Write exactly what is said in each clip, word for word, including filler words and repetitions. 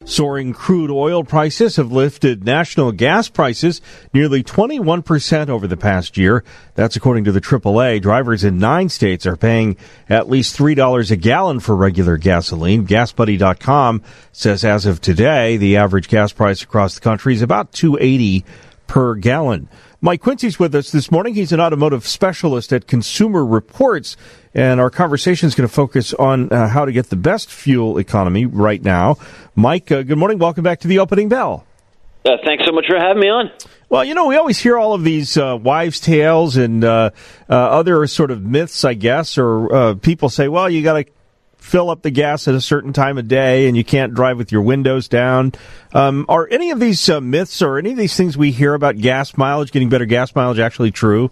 Soaring crude oil prices have lifted national gas prices nearly twenty-one percent over the past year. That's according to the triple A. Drivers in nine states are paying at least three dollars a gallon for regular gasoline. gas buddy dot com says as of today, the average gas price across the country is about two dollars and eighty cents per gallon. Mike Quincy's with us this morning. He's an automotive specialist at Consumer Reports, and our conversation is going to focus on uh, how to get the best fuel economy right now. Mike, uh, good morning. Welcome back to the Opening Bell. Uh, thanks so much for having me on. Well, you know, we always hear all of these uh, wives' tales and uh, uh, other sort of myths, I guess, or uh, people say, well, you got to fill up the gas at a certain time of day and you can't drive with your windows down. Um, are any of these uh, myths or any of these things we hear about gas mileage, getting better gas mileage, actually true?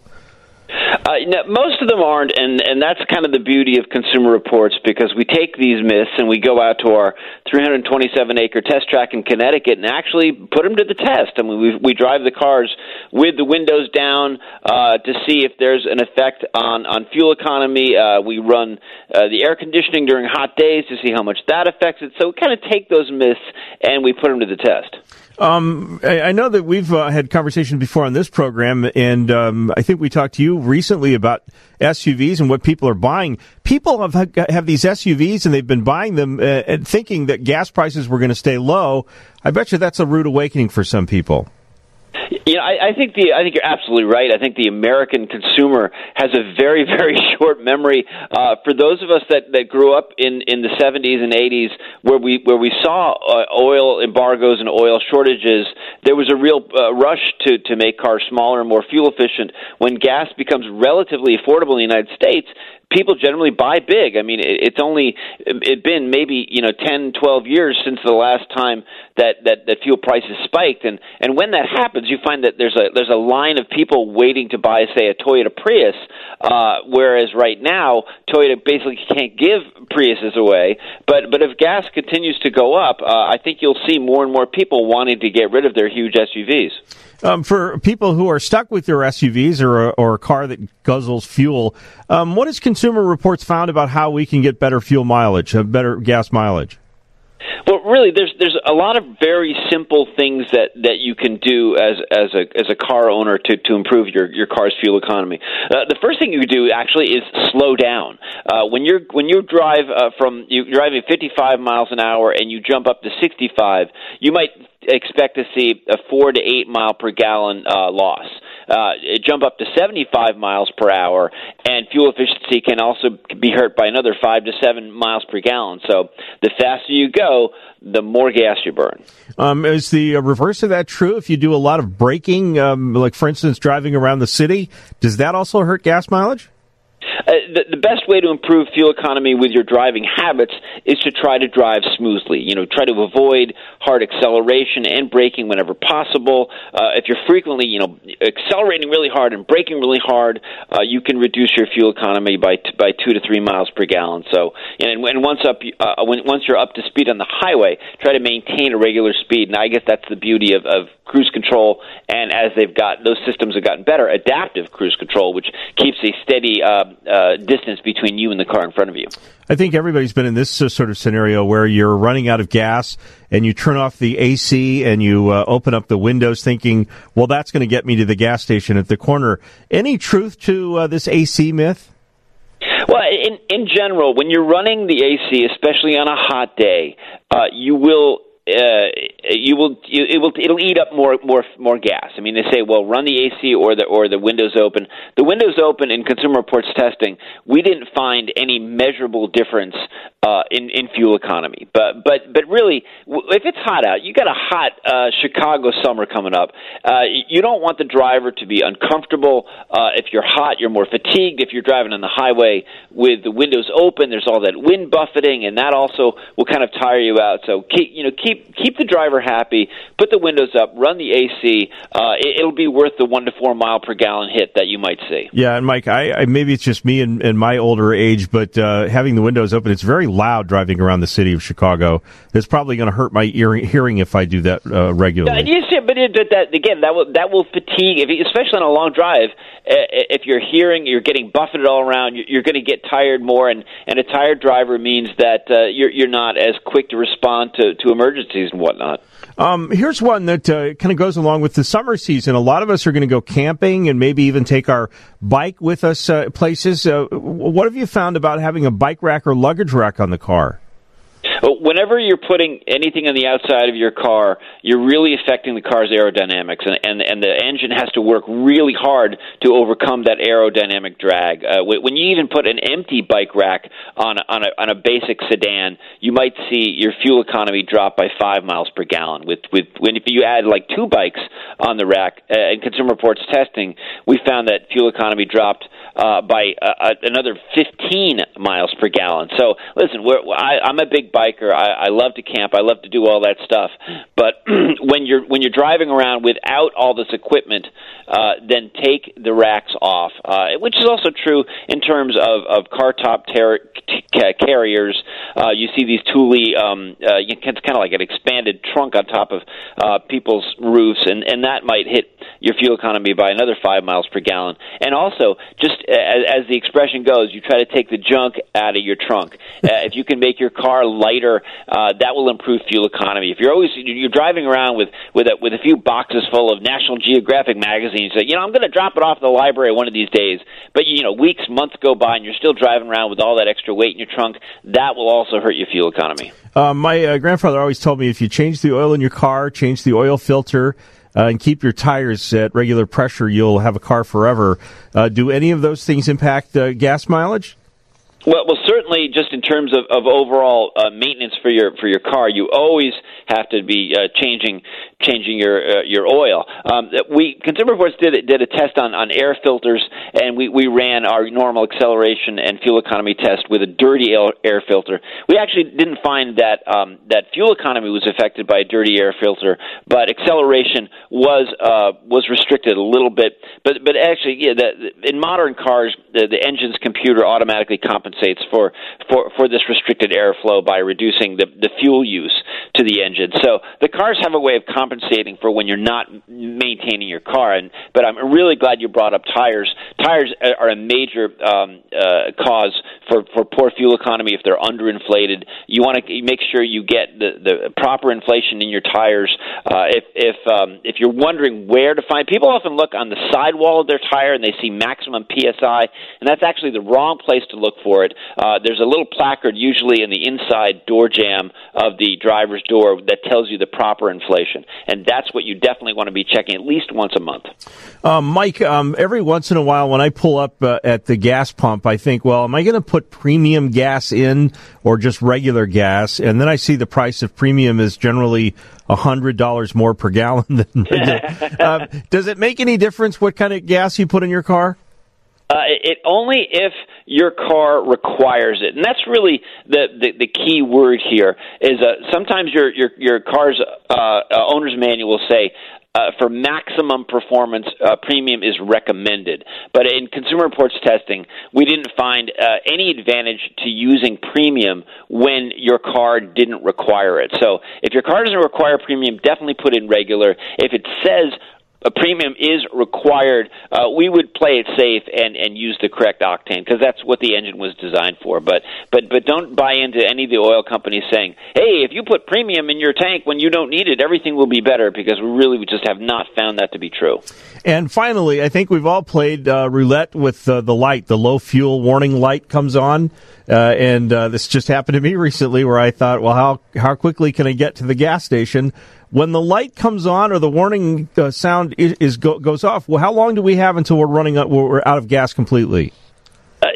Uh, no, most of them aren't, and, and that's kind of the beauty of Consumer Reports, because we take these myths and we go out to our three hundred twenty-seven acre test track in Connecticut and actually put them to the test. I mean, we, we drive the cars with the windows down uh, to see if there's an effect on, on fuel economy. Uh, we run uh, the air conditioning during hot days to see how much that affects it. So we kind of take those myths and we put them to the test. Um, I, I know that we've uh, had conversations before on this program, and um, I think we talked to you recently about S U Vs and what people are buying. People have have these S U Vs, and they've been buying them uh, and thinking that gas prices were going to stay low. I bet you that's a rude awakening for some people. You know, I, I think the I think you're absolutely right. I think the American consumer has a very, very short memory. Uh, for those of us that, that grew up in, in the seventies and eighties, where we where we saw uh, oil embargoes and oil shortages, there was a real uh, rush to to make cars smaller and more fuel efficient. When gas becomes relatively affordable in the United States, people generally buy big. I mean, it's only it been maybe, you know, ten, twelve years since the last time that, that, that fuel prices spiked. And, and when that happens, you find that there's a there's a line of people waiting to buy, say, a Toyota Prius, uh, whereas right now, Toyota basically can't give Priuses away. But but if gas continues to go up, uh, I think you'll see more and more people wanting to get rid of their huge S U Vs. Um, for people who are stuck with their S U Vs or a, or a car that guzzles fuel, um, what has Consumer Reports found about how we can get better fuel mileage, uh, better gas mileage? Well, really, there's there's a lot of very simple things that, that you can do as as a as a car owner to, to improve your, your car's fuel economy. Uh, the first thing you do actually is slow down. Uh, when you're when you drive uh, from you're driving fifty-five miles an hour and you jump up to sixty-five, you might expect to see a four to eight mile per gallon uh, loss. Uh, jump up to seventy-five miles per hour, and fuel efficiency can also be hurt by another five to seven miles per gallon. So the faster you go, the more gas you burn. Um, is the reverse of that true? If you do a lot of braking, um, like, for instance, driving around the city, does that also hurt gas mileage? Uh, the, the best way to improve fuel economy with your driving habits is to try to drive smoothly. You know, try to avoid hard acceleration and braking whenever possible. Uh, if you're frequently, you know, accelerating really hard and braking really hard, uh, you can reduce your fuel economy by t- by two to three miles per gallon. So, and, and once up, uh, when, once you're up to speed on the highway, try to maintain a regular speed. And I guess that's the beauty of, of cruise control. And as they've got those systems have gotten better, adaptive cruise control, which keeps a steady uh, uh, distance between you and the car in front of you. I think everybody's been in this uh, sort of scenario where you're running out of gas and you turn off the A C and you uh, open up the windows thinking, well, that's going to get me to the gas station at the corner. Any truth to uh, this A C myth? Well, in, in general, when you're running the A C, especially on a hot day, uh, you will Uh, you will you, it will it'll eat up more more more gas. I mean, they say, well, run the A C or the or the windows open. The windows open in Consumer Reports testing, we didn't find any measurable difference uh, in in fuel economy. But but but really, if it's hot out, you got a hot uh, Chicago summer coming up. Uh, you don't want the driver to be uncomfortable. Uh, if you're hot, you're more fatigued. If you're driving on the highway with the windows open, there's all that wind buffeting, and that also will kind of tire you out. So keep you know keep keep the driver never happy, put the windows up, run the A C. Uh, it, it'll be worth the one to four mile per gallon hit that you might see. Yeah, and Mike, I, I maybe it's just me and, and my older age, but uh, having the windows open, it's very loud driving around the city of Chicago. It's probably going to hurt my ear, hearing if I do that uh, regularly. Yeah, you see, but it, that again, that will that will fatigue, if, especially on a long drive. If you're hearing, you're getting buffeted all around, you're going to get tired more, and, and a tired driver means that uh, you're you're not as quick to respond to, to emergencies and whatnot. Um, here's one that uh, kind of goes along with the summer season. A lot of us are going to go camping and maybe even take our bike with us uh, places. Uh, what have you found about having a bike rack or luggage rack on the car? Whenever you're putting anything on the outside of your car, you're really affecting the car's aerodynamics, and and, and the engine has to work really hard to overcome that aerodynamic drag. Uh, when you even put an empty bike rack on a, on a on a basic sedan, you might see your fuel economy drop by five miles per gallon. With with when if you add like two bikes on the rack, uh, in Consumer Reports testing, we found that fuel economy dropped uh, by uh, another fifteen miles per gallon. So listen, we're, I, I'm a big biker. I, I love to camp. I love to do all that stuff. But when you're when you're driving around without all this equipment, uh, then take the racks off, uh, which is also true in terms of, of car top ter- t- carriers. Uh, you see these Thule, um, uh, it's kind of like an expanded trunk on top of uh, people's roofs, and, and that might hit your fuel economy by another five miles per gallon. And also, just as, as the expression goes, you try to take the junk out of your trunk. Uh, if you can make your car lighter, uh, that will improve fuel economy. If you're always you're driving around with with a, with a few boxes full of National Geographic magazines, that you know I'm going to drop it off at the library one of these days, but you know weeks, months go by, and you're still driving around with all that extra weight in your trunk, that will also hurt your fuel economy. Uh, my uh, grandfather always told me if you change the oil in your car, change the oil filter, uh, and keep your tires at regular pressure, you'll have a car forever. Uh, do any of those things impact uh, gas mileage? Well, well, certainly, just in terms of, of overall uh, maintenance for your for your car, you always have to be uh, changing changing your uh, your oil. Um, we Consumer Reports did did a test on, on air filters, and we, we ran our normal acceleration and fuel economy test with a dirty air filter. We actually didn't find that um, that fuel economy was affected by a dirty air filter, but acceleration was uh, was restricted a little bit. But but actually, yeah, the, in modern cars, the, the engine's computer automatically compensates for, for, for this restricted airflow by reducing the, the fuel use to the engine. So the cars have a way of compensating for when you're not maintaining your car. And but I'm really glad you brought up tires. Tires are a major um, uh, cause for, for poor fuel economy if they're underinflated. You want to make sure you get the, the proper inflation in your tires. Uh, if if um, if you're wondering where to find, people often look on the sidewall of their tire and they see maximum P S I, and that's actually the wrong place to look for it. Uh, there's a little placard usually in the inside door jamb of the driver's door that tells you the proper inflation, and that's what you definitely want to be checking at least once a month. Um, Mike, um, every once in a while when I pull up uh, at the gas pump, I think, well, am I going to put premium gas in or just regular gas? And then I see the price of premium is generally one hundred dollars more per gallon than regular. uh, does it make any difference what kind of gas you put in your car? Uh, it only if your car requires it, and that's really the the, the key word here. Is uh, sometimes your your your car's uh, owner's manual will say, Uh, for maximum performance, uh, premium is recommended. But in Consumer Reports testing, we didn't find uh, any advantage to using premium when your car didn't require it. So if your car doesn't require premium, definitely put in regular. If it says a premium is required, uh, we would play it safe and, and use the correct octane because that's what the engine was designed for. But but but don't buy into any of the oil companies saying, hey, if you put premium in your tank when you don't need it, everything will be better, because we really just have not found that to be true. And finally, I think we've all played uh, roulette with uh, the light. The low fuel warning light comes on. Uh, and uh, this just happened to me recently where I thought, well, how how quickly can I get to the gas station? When the light comes on or the warning uh, sound is, is go, goes off, well, how long do we have until we're running up, we're out of gas completely? Uh,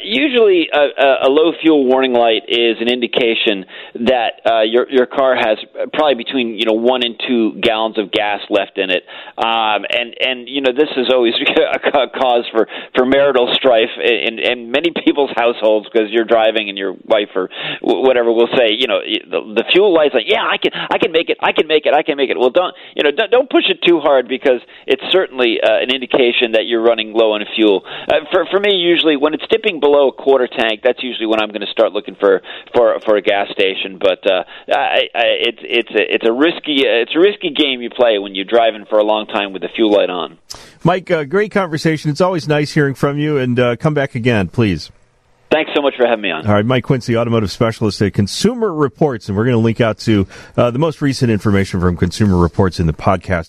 usually, a, a low fuel warning light is an indication that uh, your your car has probably between you know one and two gallons of gas left in it, um, and and you know this is always a cause for, for marital strife in, in many people's households because you're driving and your wife or whatever will say, you know, the, the fuel light's like, yeah, I can I can make it, I can make it, I can make it. Well, don't you know don't, don't push it too hard because it's certainly uh, an indication that you're running low on fuel. Uh, for for me, usually when it's dipping below a quarter tank, that's usually when I'm going to start looking for for for a gas station. But uh, I, I, it's it's a it's a risky it's a risky game you play when you're driving for a long time with the fuel light on. Mike, uh, great conversation. It's always nice hearing from you, and uh, come back again, please. Thanks so much for having me on. All right, Mike Quincy, automotive specialist at Consumer Reports, and we're going to link out to uh, the most recent information from Consumer Reports in the podcast.